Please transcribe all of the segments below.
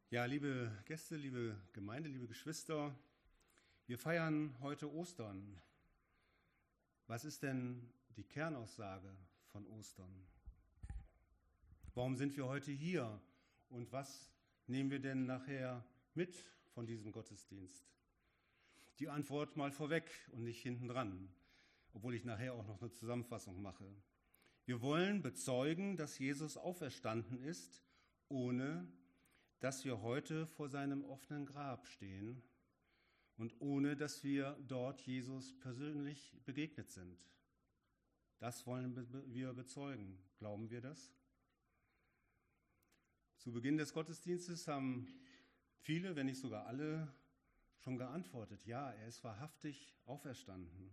Ja, liebe Gäste, liebe Gemeinde, liebe Geschwister, wir feiern heute Ostern. Was ist denn die Kernaussage von Ostern? Warum sind wir heute hier und was nehmen wir denn nachher mit von diesem Gottesdienst? Die Antwort mal vorweg und nicht hinten dran, obwohl ich nachher auch noch eine Zusammenfassung mache. Wir wollen bezeugen, dass Jesus auferstanden ist, ohne dass wir heute vor seinem offenen Grab stehen und ohne dass wir dort Jesus persönlich begegnet sind. Das wollen wir bezeugen. Glauben wir das? Zu Beginn des Gottesdienstes haben viele, wenn nicht sogar alle, schon geantwortet, ja, er ist wahrhaftig auferstanden.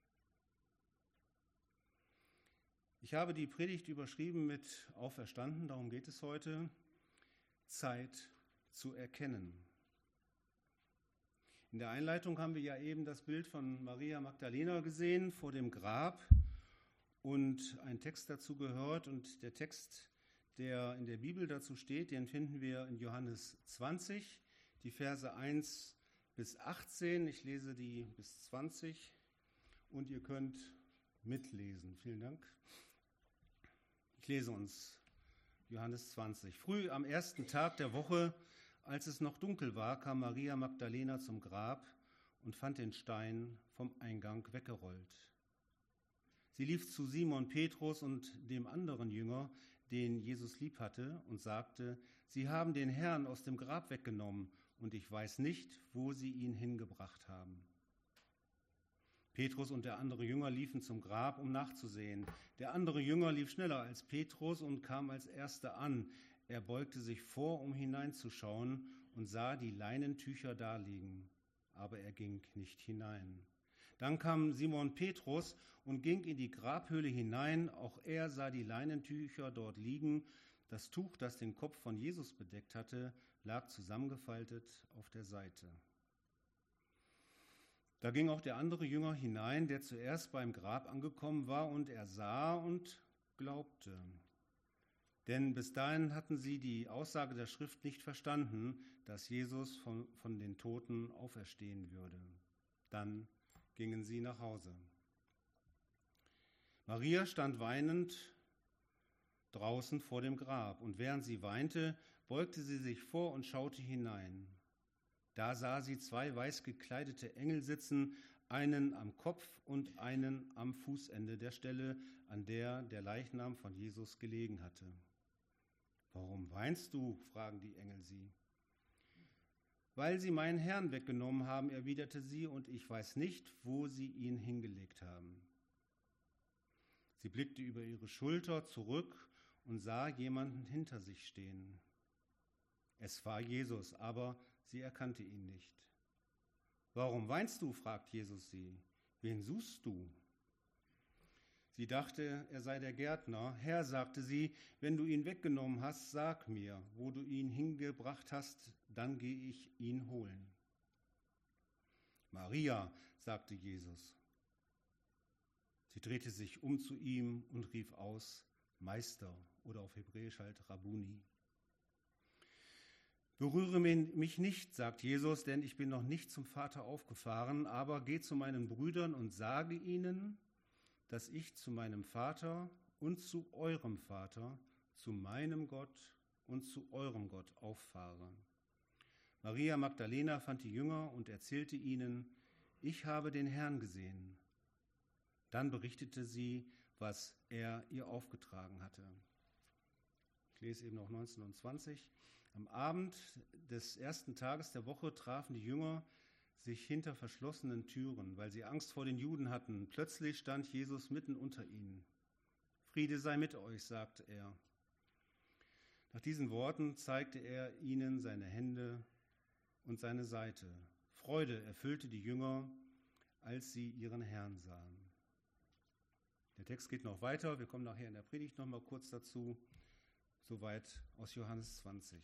Ich habe die Predigt überschrieben mit Auferstanden, darum geht es heute. Zeit zu erkennen. In der Einleitung haben wir ja eben das Bild von Maria Magdalena gesehen vor dem Grab und einen Text dazu gehört. Und der Text, der in der Bibel dazu steht, den finden wir in Johannes 20, die Verse 1 bis 18. Ich lese die bis 20 und ihr könnt mitlesen. Vielen Dank. Ich lese uns Johannes 20. Früh am ersten Tag der Woche, als es noch dunkel war, kam Maria Magdalena zum Grab und fand den Stein vom Eingang weggerollt. Sie lief zu Simon Petrus und dem anderen Jünger, den Jesus lieb hatte, und sagte, Sie haben den Herrn aus dem Grab weggenommen und ich weiß nicht, wo sie ihn hingebracht haben. Petrus und der andere Jünger liefen zum Grab, um nachzusehen. Der andere Jünger lief schneller als Petrus und kam als Erster an. Er beugte sich vor, um hineinzuschauen und sah die Leinentücher daliegen, aber er ging nicht hinein. Dann kam Simon Petrus und ging in die Grabhöhle hinein. Auch er sah die Leinentücher dort liegen. Das Tuch, das den Kopf von Jesus bedeckt hatte, lag zusammengefaltet auf der Seite. Da ging auch der andere Jünger hinein, der zuerst beim Grab angekommen war, und er sah und glaubte. Denn bis dahin hatten sie die Aussage der Schrift nicht verstanden, dass Jesus von den Toten auferstehen würde. Dann gingen sie nach Hause. Maria stand weinend draußen vor dem Grab, und während sie weinte, beugte sie sich vor und schaute hinein. Da sah sie zwei weiß gekleidete Engel sitzen, einen am Kopf und einen am Fußende der Stelle, an der der Leichnam von Jesus gelegen hatte. »Warum weinst du?« fragen die Engel sie. »Weil sie meinen Herrn weggenommen haben«, erwiderte sie, »und ich weiß nicht, wo sie ihn hingelegt haben.« Sie blickte über ihre Schulter zurück und sah jemanden hinter sich stehen. Es war Jesus, aber sie erkannte ihn nicht. »Warum weinst du?« fragt Jesus sie. »Wen suchst du?« Sie dachte, er sei der Gärtner. »Herr«, sagte sie, »wenn du ihn weggenommen hast, sag mir, wo du ihn hingebracht hast, dann gehe ich ihn holen.« »Maria«, sagte Jesus. Sie drehte sich um zu ihm und rief aus, »Meister«, oder auf Hebräisch halt Rabbuni. »Berühre mich nicht«, sagt Jesus, »denn ich bin noch nicht zum Vater aufgefahren, aber geh zu meinen Brüdern und sage ihnen, dass ich zu meinem Vater und zu eurem Vater, zu meinem Gott und zu eurem Gott auffahre.« Maria Magdalena fand die Jünger und erzählte ihnen, »Ich habe den Herrn gesehen.« Dann berichtete sie, was er ihr aufgetragen hatte. Ich lese eben noch 19 und 20. Am Abend des ersten Tages der Woche trafen die Jünger sich hinter verschlossenen Türen, weil sie Angst vor den Juden hatten. Plötzlich stand Jesus mitten unter ihnen. »Friede sei mit euch«, sagte er. Nach diesen Worten zeigte er ihnen seine Hände und seine Seite. Freude erfüllte die Jünger, als sie ihren Herrn sahen. Der Text geht noch weiter, wir kommen nachher in der Predigt noch mal kurz dazu. Soweit aus Johannes 20.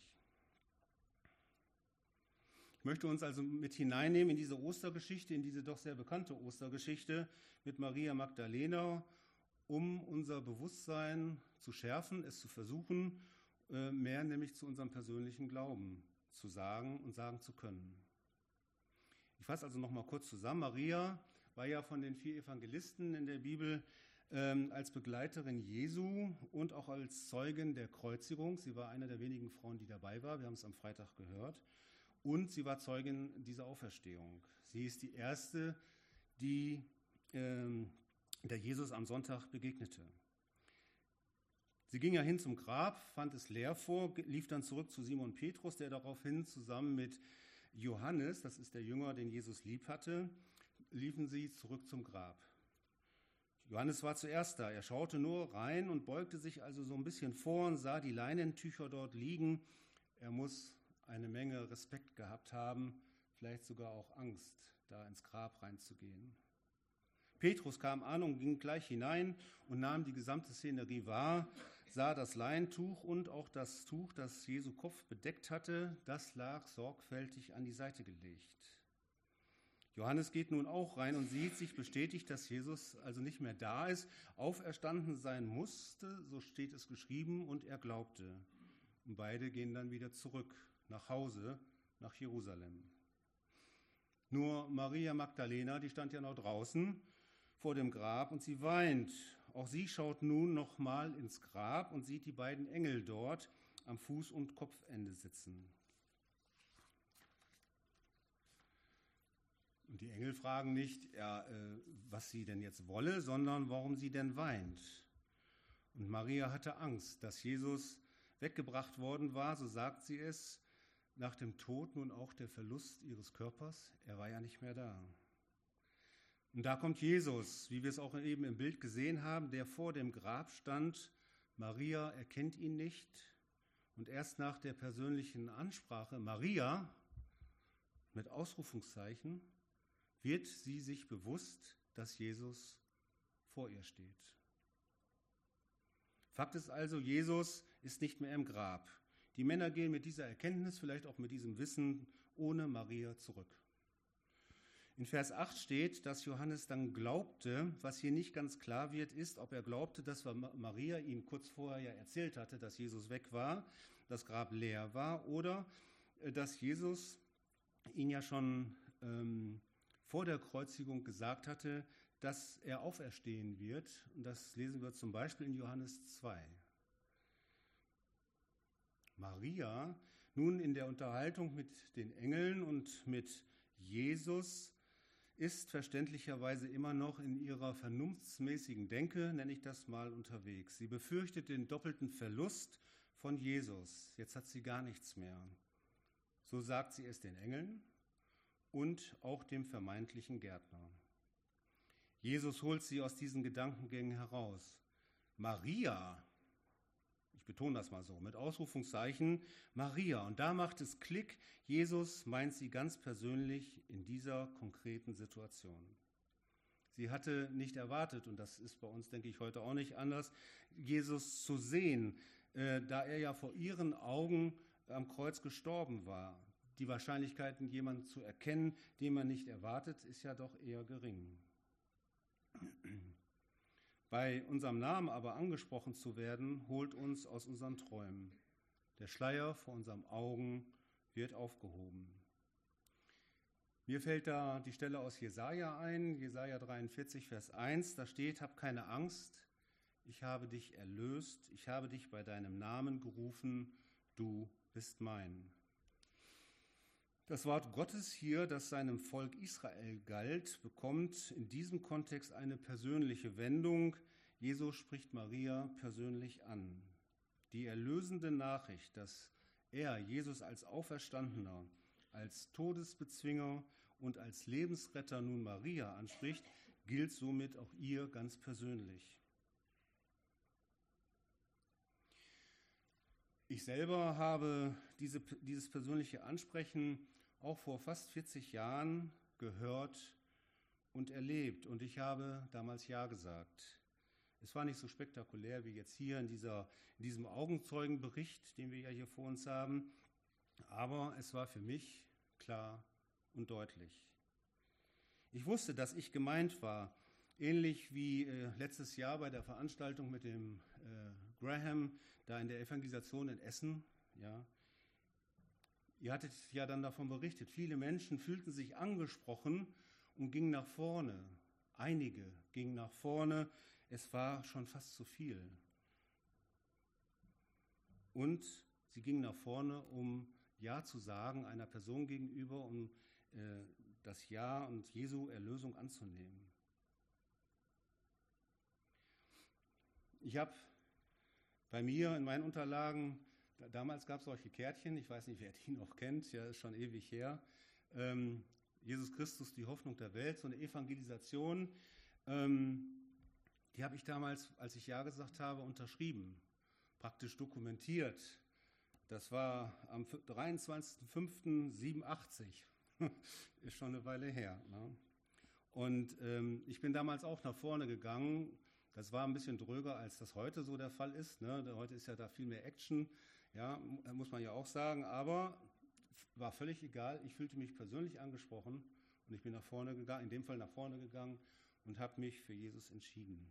Ich möchte uns also mit hineinnehmen in diese Ostergeschichte, in diese doch sehr bekannte Ostergeschichte mit Maria Magdalena, um unser Bewusstsein zu schärfen, es zu versuchen, mehr nämlich zu unserem persönlichen Glauben zu sagen und sagen zu können. Ich fasse also noch mal kurz zusammen. Maria war ja von den 4 Evangelisten in der Bibel als Begleiterin Jesu und auch als Zeugin der Kreuzigung. Sie war eine der wenigen Frauen, die dabei war. Wir haben es am Freitag gehört. Und sie war Zeugin dieser Auferstehung. Sie ist die erste, die der Jesus am Sonntag begegnete. Sie ging ja hin zum Grab, fand es leer vor, lief dann zurück zu Simon Petrus, der daraufhin zusammen mit Johannes, das ist der Jünger, den Jesus lieb hatte, liefen sie zurück zum Grab. Johannes war zuerst da. Er schaute nur rein und beugte sich also so ein bisschen vor und sah die Leinentücher dort liegen. Er muss eine Menge Respekt gehabt haben, vielleicht sogar auch Angst, da ins Grab reinzugehen. Petrus kam an und ging gleich hinein und nahm die gesamte Szenerie wahr, sah das Leintuch und auch das Tuch, das Jesu Kopf bedeckt hatte, das lag sorgfältig an die Seite gelegt. Johannes geht nun auch rein und sieht sich bestätigt, dass Jesus also nicht mehr da ist, auferstanden sein musste, so steht es geschrieben, und er glaubte. Und beide gehen dann wieder zurück nach Hause, nach Jerusalem. Nur Maria Magdalena, die stand ja noch draußen vor dem Grab und sie weint. Auch sie schaut nun nochmal ins Grab und sieht die beiden Engel dort am Fuß- und Kopfende sitzen. Und die Engel fragen nicht, was sie denn jetzt wolle, sondern warum sie denn weint. Und Maria hatte Angst, dass Jesus weggebracht worden war, so sagt sie es, nach dem Tod nun auch der Verlust ihres Körpers. Er war ja nicht mehr da. Und da kommt Jesus, wie wir es auch eben im Bild gesehen haben, der vor dem Grab stand. Maria erkennt ihn nicht. Und erst nach der persönlichen Ansprache, Maria, mit Ausrufungszeichen, wird sie sich bewusst, dass Jesus vor ihr steht. Fakt ist also, Jesus ist nicht mehr im Grab. Die Männer gehen mit dieser Erkenntnis, vielleicht auch mit diesem Wissen, ohne Maria zurück. In Vers 8 steht, dass Johannes dann glaubte. Was hier nicht ganz klar wird, ist, ob er glaubte, dass Maria ihm kurz vorher ja erzählt hatte, dass Jesus weg war, das Grab leer war, oder dass Jesus ihn ja schon vor der Kreuzigung gesagt hatte, dass er auferstehen wird. Und das lesen wir zum Beispiel in Johannes 2. Maria, nun in der Unterhaltung mit den Engeln und mit Jesus, ist verständlicherweise immer noch in ihrer vernunftsmäßigen Denke, nenne ich das mal, unterwegs. Sie befürchtet den doppelten Verlust von Jesus. Jetzt hat sie gar nichts mehr. So sagt sie es den Engeln und auch dem vermeintlichen Gärtner. Jesus holt sie aus diesen Gedankengängen heraus. Maria, ich betone das mal so, mit Ausrufungszeichen, Maria. Und da macht es Klick. Jesus meint sie ganz persönlich in dieser konkreten Situation. Sie hatte nicht erwartet, und das ist bei uns, denke ich, heute auch nicht anders, Jesus zu sehen, da er ja vor ihren Augen am Kreuz gestorben war. Die Wahrscheinlichkeiten, jemanden zu erkennen, den man nicht erwartet, ist ja doch eher gering. Bei unserem Namen aber angesprochen zu werden, holt uns aus unseren Träumen. Der Schleier vor unseren Augen wird aufgehoben. Mir fällt da die Stelle aus Jesaja ein, Jesaja 43, Vers 1, da steht, hab keine Angst, ich habe dich erlöst, ich habe dich bei deinem Namen gerufen, du bist mein. Das Wort Gottes hier, das seinem Volk Israel galt, bekommt in diesem Kontext eine persönliche Wendung. Jesus spricht Maria persönlich an. Die erlösende Nachricht, dass er, Jesus als Auferstandener, als Todesbezwinger und als Lebensretter nun Maria anspricht, gilt somit auch ihr ganz persönlich. Ich selber habe dieses persönliche Ansprechen auch vor fast 40 Jahren gehört und erlebt. Und ich habe damals Ja gesagt. Es war nicht so spektakulär wie jetzt hier in diesem Augenzeugenbericht, den wir ja hier vor uns haben. Aber es war für mich klar und deutlich. Ich wusste, dass ich gemeint war, ähnlich wie letztes Jahr bei der Veranstaltung mit dem Graham, da in der Evangelisation in Essen. Ja. Ihr hattet ja dann davon berichtet, viele Menschen fühlten sich angesprochen und gingen nach vorne. Einige gingen nach vorne, es war schon fast zu viel. Und sie gingen nach vorne, um Ja zu sagen einer Person gegenüber, um das Ja und Jesu Erlösung anzunehmen. Ich habe bei mir in meinen Unterlagen, damals gab es solche Kärtchen, ich weiß nicht, wer die noch kennt, ja, ist schon ewig her. Jesus Christus, die Hoffnung der Welt, so eine Evangelisation, die habe ich damals, als ich Ja gesagt habe, unterschrieben, praktisch dokumentiert. Das war am 23.05.87, ist schon eine Weile her. Ne? Und ich bin damals auch nach vorne gegangen. Das war ein bisschen dröger, als das heute so der Fall ist. Ne? Heute ist ja da viel mehr Action, ja, muss man ja auch sagen. Aber war völlig egal. Ich fühlte mich persönlich angesprochen und ich bin nach vorne gegangen, in dem Fall nach vorne gegangen und habe mich für Jesus entschieden.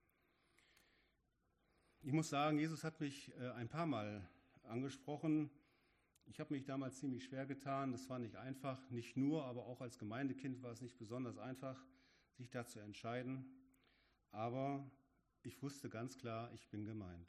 Ich muss sagen, Jesus hat mich ein paar Mal angesprochen. Ich habe mich damals ziemlich schwer getan. Das war nicht einfach, nicht nur, aber auch als Gemeindekind war es nicht besonders einfach, sich da zu entscheiden. Aber ich wusste ganz klar, ich bin gemeint.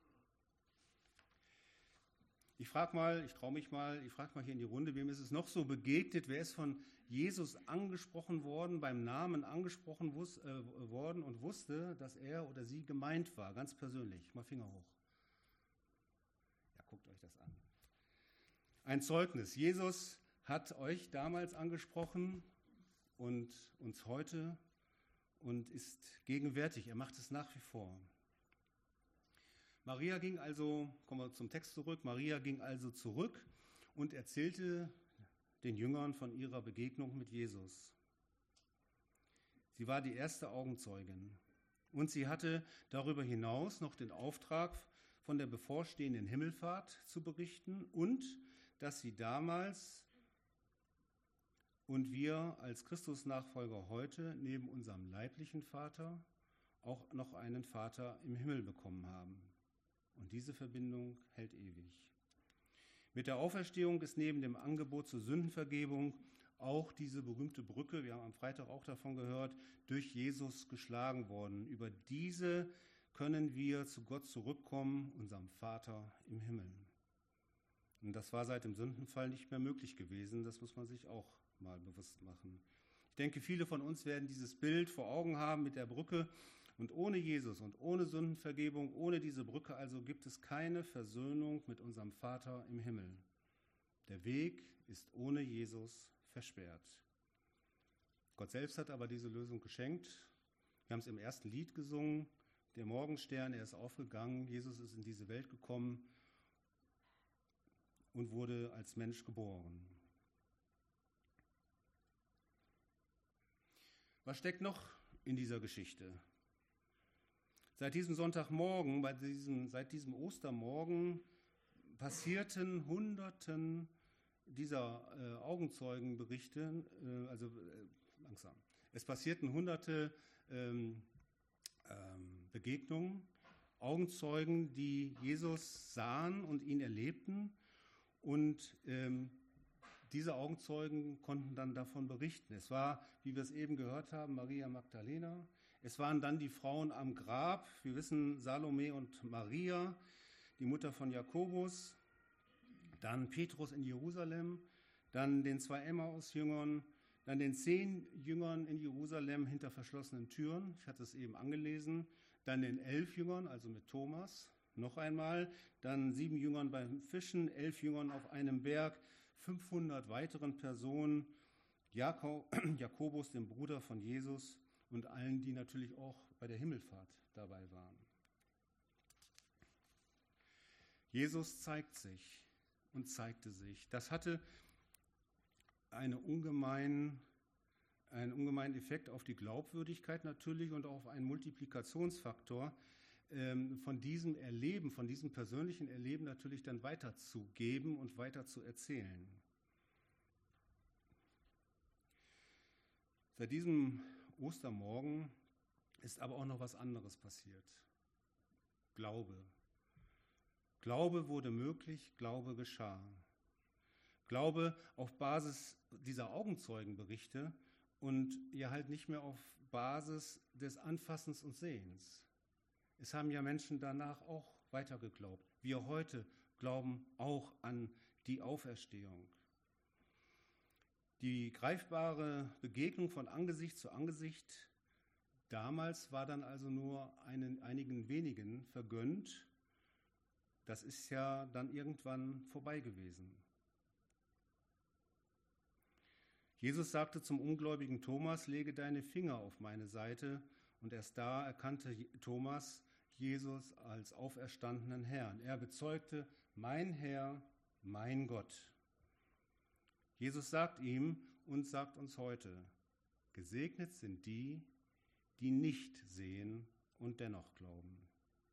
Ich frage mal hier in die Runde, wem ist es noch so begegnet? Wer ist von Jesus angesprochen worden, beim Namen angesprochen worden und wusste, dass er oder sie gemeint war, ganz persönlich? Mal Finger hoch. Ja, guckt euch das an. Ein Zeugnis. Jesus hat euch damals angesprochen und uns heute und ist gegenwärtig. Er macht es nach wie vor. Maria ging also, kommen wir zum Text zurück, Maria ging also zurück und erzählte den Jüngern von ihrer Begegnung mit Jesus. Sie war die erste Augenzeugin und sie hatte darüber hinaus noch den Auftrag, von der bevorstehenden Himmelfahrt zu berichten und dass sie damals und wir als Christusnachfolger heute neben unserem leiblichen Vater auch noch einen Vater im Himmel bekommen haben. Und diese Verbindung hält ewig. Mit der Auferstehung ist neben dem Angebot zur Sündenvergebung auch diese berühmte Brücke, wir haben am Freitag auch davon gehört, durch Jesus geschlagen worden. Über diese können wir zu Gott zurückkommen, unserem Vater im Himmel. Und das war seit dem Sündenfall nicht mehr möglich gewesen, das muss man sich auch mal bewusst machen. Ich denke, viele von uns werden dieses Bild vor Augen haben mit der Brücke. Und ohne Jesus und ohne Sündenvergebung, ohne diese Brücke also gibt es keine Versöhnung mit unserem Vater im Himmel. Der Weg ist ohne Jesus versperrt. Gott selbst hat aber diese Lösung geschenkt. Wir haben es im ersten Lied gesungen. Der Morgenstern, er ist aufgegangen. Jesus ist in diese Welt gekommen und wurde als Mensch geboren. Was steckt noch in dieser Geschichte? Seit diesem Sonntagmorgen, seit diesem Ostermorgen passierten Hunderten dieser Augenzeugenberichte, langsam. Es passierten hunderte Begegnungen, Augenzeugen, die Jesus sahen und ihn erlebten. Und diese Augenzeugen konnten dann davon berichten. Es war, wie wir es eben gehört haben, Maria Magdalena. Es waren dann die Frauen am Grab. Wir wissen, Salome und Maria, die Mutter von Jakobus. Dann Petrus in Jerusalem. Dann den 2 Emmaus-Jüngern. Dann den 10 Jüngern in Jerusalem hinter verschlossenen Türen. Ich hatte es eben angelesen. Dann den 11 Jüngern, also mit Thomas. Noch einmal. Dann 7 Jüngern beim Fischen. 11 Jüngern auf einem Berg. 500 weiteren Personen. Jakobus, dem Bruder von Jesus. Und allen, die natürlich auch bei der Himmelfahrt dabei waren. Jesus zeigt sich und zeigte sich. Das hatte einen ungemeinen Effekt auf die Glaubwürdigkeit natürlich und auch auf einen Multiplikationsfaktor von diesem Erleben, von diesem persönlichen Erleben natürlich dann weiterzugeben und weiter zu erzählen. Seit diesem Ostermorgen ist aber auch noch was anderes passiert. Glaube. Glaube wurde möglich, Glaube geschah. Glaube auf Basis dieser Augenzeugenberichte und ja halt nicht mehr auf Basis des Anfassens und Sehens. Es haben ja Menschen danach auch weiter geglaubt. Wir heute glauben auch an die Auferstehung. Die greifbare Begegnung von Angesicht zu Angesicht damals war dann also nur einigen wenigen vergönnt. Das ist ja dann irgendwann vorbei gewesen. Jesus sagte zum ungläubigen Thomas, lege deine Finger auf meine Seite. Und erst da erkannte Thomas Jesus als auferstandenen Herrn. Er bezeugte, mein Herr, mein Gott. Jesus sagt ihm und sagt uns heute, gesegnet sind die, die nicht sehen und dennoch glauben.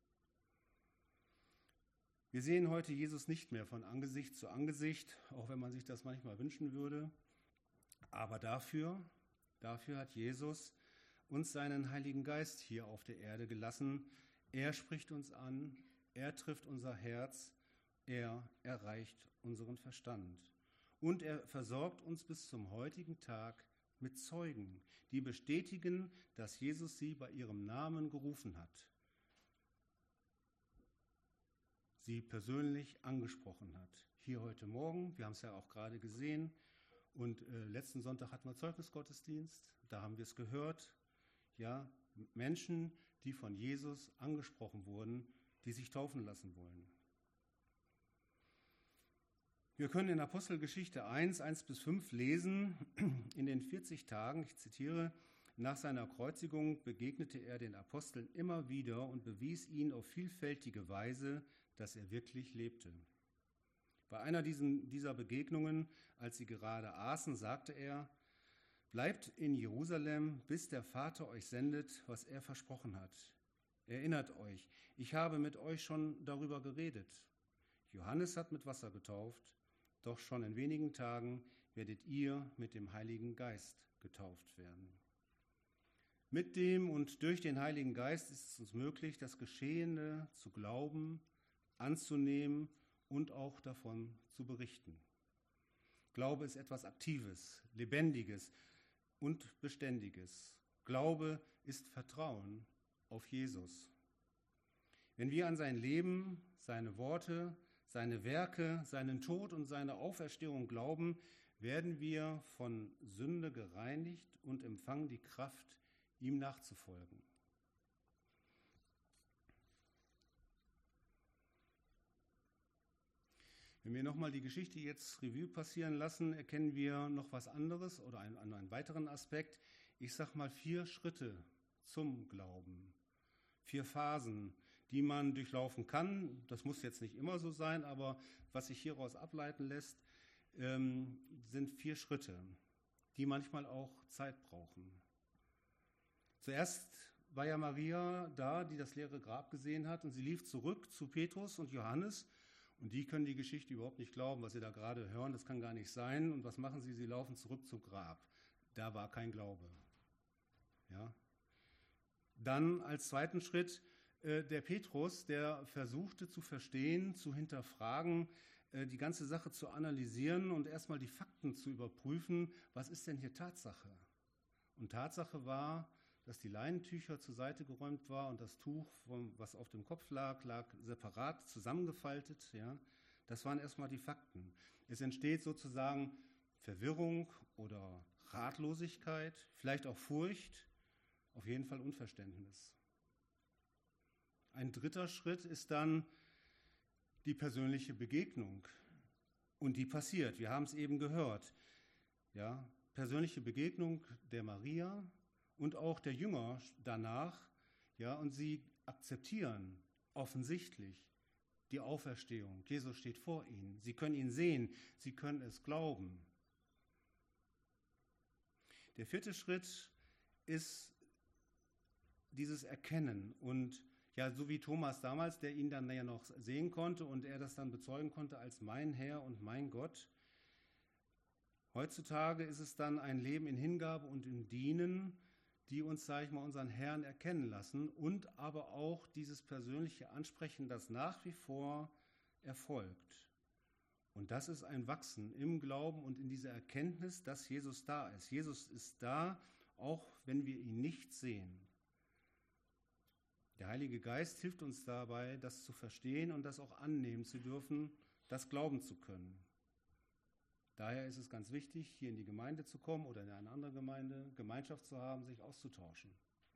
Wir sehen heute Jesus nicht mehr von Angesicht zu Angesicht, auch wenn man sich das manchmal wünschen würde. Aber dafür hat Jesus uns seinen Heiligen Geist hier auf der Erde gelassen. Er spricht uns an, er trifft unser Herz, er erreicht unseren Verstand. Und er versorgt uns bis zum heutigen Tag mit Zeugen, die bestätigen, dass Jesus sie bei ihrem Namen gerufen hat, sie persönlich angesprochen hat. Hier heute Morgen, wir haben es ja auch gerade gesehen, und letzten Sonntag hatten wir Zeugnisgottesdienst, da haben wir es gehört, ja, Menschen, die von Jesus angesprochen wurden, die sich taufen lassen wollen. Wir können in Apostelgeschichte 1:1-5 lesen, in den 40 Tagen, ich zitiere, nach seiner Kreuzigung begegnete er den Aposteln immer wieder und bewies ihnen auf vielfältige Weise, dass er wirklich lebte. Bei einer dieser Begegnungen, als sie gerade aßen, sagte er, bleibt in Jerusalem, bis der Vater euch sendet, was er versprochen hat. Erinnert euch, ich habe mit euch schon darüber geredet. Johannes hat mit Wasser getauft, doch schon in wenigen Tagen werdet ihr mit dem Heiligen Geist getauft werden. Mit dem und durch den Heiligen Geist ist es uns möglich, das Geschehene zu glauben, anzunehmen und auch davon zu berichten. Glaube ist etwas Aktives, Lebendiges und Beständiges. Glaube ist Vertrauen auf Jesus. Wenn wir an sein Leben, seine Worte, seine Werke, seinen Tod und seine Auferstehung glauben, werden wir von Sünde gereinigt und empfangen die Kraft, ihm nachzufolgen. Wenn wir nochmal die Geschichte jetzt Revue passieren lassen, erkennen wir noch was anderes oder einen weiteren Aspekt. Ich sage mal 4 Schritte zum Glauben, 4 Phasen, die man durchlaufen kann. Das muss jetzt nicht immer so sein, aber was sich hieraus ableiten lässt, sind 4 Schritte, die manchmal auch Zeit brauchen. Zuerst war ja Maria da, die das leere Grab gesehen hat, und sie lief zurück zu Petrus und Johannes. Und die können die Geschichte überhaupt nicht glauben, was sie da gerade hören. Das kann gar nicht sein. Und was machen sie? Sie laufen zurück zum Grab. Da war kein Glaube. Ja. Dann als zweiten Schritt der Petrus, der versuchte zu verstehen, zu hinterfragen, die ganze Sache zu analysieren und erstmal die Fakten zu überprüfen. Was ist denn hier Tatsache? Und Tatsache war, dass die Leinentücher zur Seite geräumt war und das Tuch, was auf dem Kopf lag separat zusammengefaltet. Ja. Das waren erstmal die Fakten. Es entsteht sozusagen Verwirrung oder Ratlosigkeit, vielleicht auch Furcht, auf jeden Fall Unverständnis. Ein dritter Schritt ist dann die persönliche Begegnung. Und die passiert. Wir haben es eben gehört. Ja, persönliche Begegnung der Maria und auch der Jünger danach, ja, und sie akzeptieren offensichtlich die Auferstehung. Jesus steht vor ihnen. Sie können ihn sehen, sie können es glauben. Der 4. Schritt ist dieses Erkennen und ja, so wie Thomas damals, der ihn dann ja noch sehen konnte und er das dann bezeugen konnte als mein Herr und mein Gott. Heutzutage ist es dann ein Leben in Hingabe und im Dienen, die uns, sage ich mal, unseren Herrn erkennen lassen und aber auch dieses persönliche Ansprechen, das nach wie vor erfolgt. Und das ist ein Wachsen im Glauben und in dieser Erkenntnis, dass Jesus da ist. Jesus ist da, auch wenn wir ihn nicht sehen. Der Heilige Geist hilft uns dabei, das zu verstehen und das auch annehmen zu dürfen, das glauben zu können. Daher ist es ganz wichtig, hier in die Gemeinde zu kommen oder in eine andere Gemeinde, Gemeinschaft zu haben, sich auszutauschen.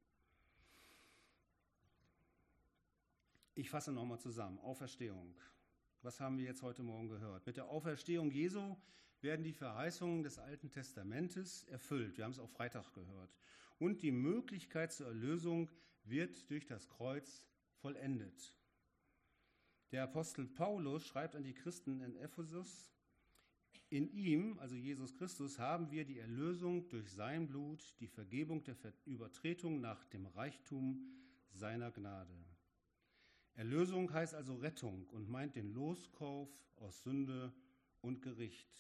Ich fasse nochmal zusammen. Auferstehung. Was haben wir jetzt heute Morgen gehört? Mit der Auferstehung Jesu werden die Verheißungen des Alten Testamentes erfüllt. Wir haben es auch Freitag gehört. Und die Möglichkeit zur Erlösung wird durch das Kreuz vollendet. Der Apostel Paulus schreibt an die Christen in Ephesus: In ihm, also Jesus Christus, haben wir die Erlösung durch sein Blut, die Vergebung der Übertretung nach dem Reichtum seiner Gnade. Erlösung heißt also Rettung und meint den Loskauf aus Sünde und Gericht.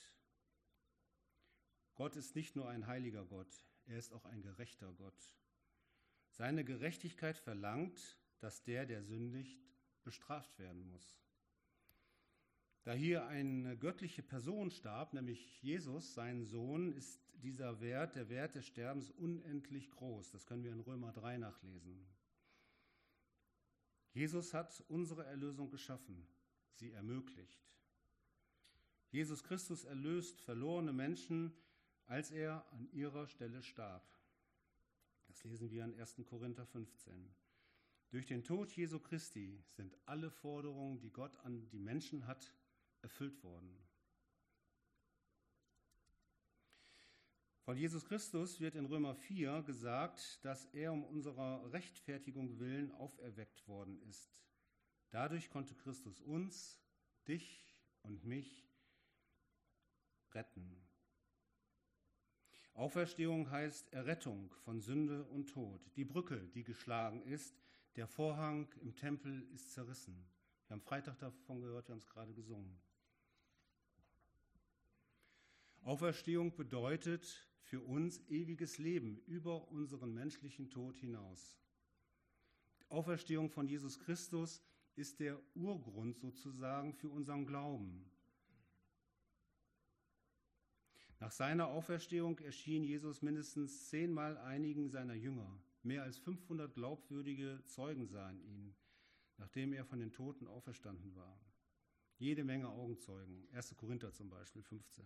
Gott ist nicht nur ein heiliger Gott, er ist auch ein gerechter Gott. Seine Gerechtigkeit verlangt, dass der sündigt, bestraft werden muss. Da hier eine göttliche Person starb, nämlich Jesus, sein Sohn, ist dieser Wert, der Wert des Sterbens, unendlich groß. Das können wir in Römer 3 nachlesen. Jesus hat unsere Erlösung geschaffen, sie ermöglicht. Jesus Christus erlöst verlorene Menschen, als er an ihrer Stelle starb. Das lesen wir in 1. Korinther 15. Durch den Tod Jesu Christi sind alle Forderungen, die Gott an die Menschen hat, erfüllt worden. Von Jesus Christus wird in Römer 4 gesagt, dass er um unserer Rechtfertigung willen auferweckt worden ist. Dadurch konnte Christus uns, dich und mich retten. Auferstehung heißt Errettung von Sünde und Tod. Die Brücke, die geschlagen ist, der Vorhang im Tempel ist zerrissen. Wir haben Freitag davon gehört, wir haben es gerade gesungen. Auferstehung bedeutet für uns ewiges Leben über unseren menschlichen Tod hinaus. Die Auferstehung von Jesus Christus ist der Urgrund sozusagen für unseren Glauben. Nach seiner Auferstehung erschien Jesus mindestens 10-mal einigen seiner Jünger. Mehr als 500 glaubwürdige Zeugen sahen ihn, nachdem er von den Toten auferstanden war. Jede Menge Augenzeugen, 1. Korinther zum Beispiel, 15.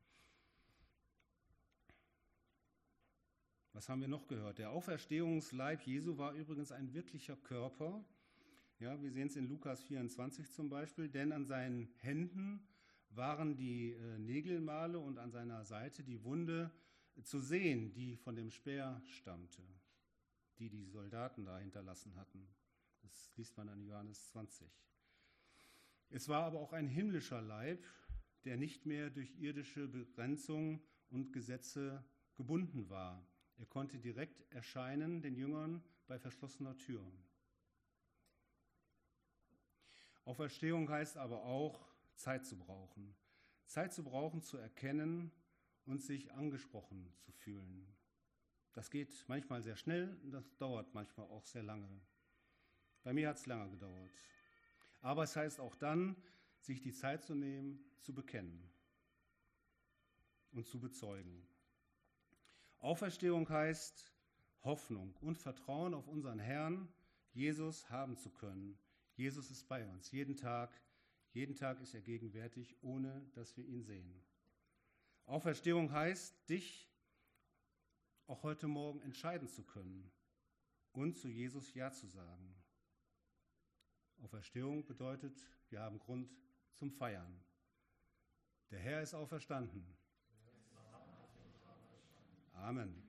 Was haben wir noch gehört? Der Auferstehungsleib Jesu war übrigens ein wirklicher Körper. Ja, wir sehen es in Lukas 24 zum Beispiel, denn an seinen Händen waren die Nägelmale und an seiner Seite die Wunde zu sehen, die von dem Speer stammte, die die Soldaten da hinterlassen hatten. Das liest man in Johannes 20. Es war aber auch ein himmlischer Leib, der nicht mehr durch irdische Begrenzung und Gesetze gebunden war. Er konnte direkt erscheinen, den Jüngern, bei verschlossener Tür. Auferstehung heißt aber auch, Zeit zu brauchen. Zeit zu brauchen, zu erkennen und sich angesprochen zu fühlen. Das geht manchmal sehr schnell und das dauert manchmal auch sehr lange. Bei mir hat es lange gedauert. Aber es heißt auch dann, sich die Zeit zu nehmen, zu bekennen und zu bezeugen. Auferstehung heißt Hoffnung und Vertrauen auf unseren Herrn, Jesus, haben zu können. Jesus ist bei uns, jeden Tag ist er gegenwärtig, ohne dass wir ihn sehen. Auferstehung heißt, dich auch heute Morgen entscheiden zu können und zu Jesus Ja zu sagen. Auferstehung bedeutet, wir haben Grund zum Feiern. Der Herr ist auferstanden. Amen.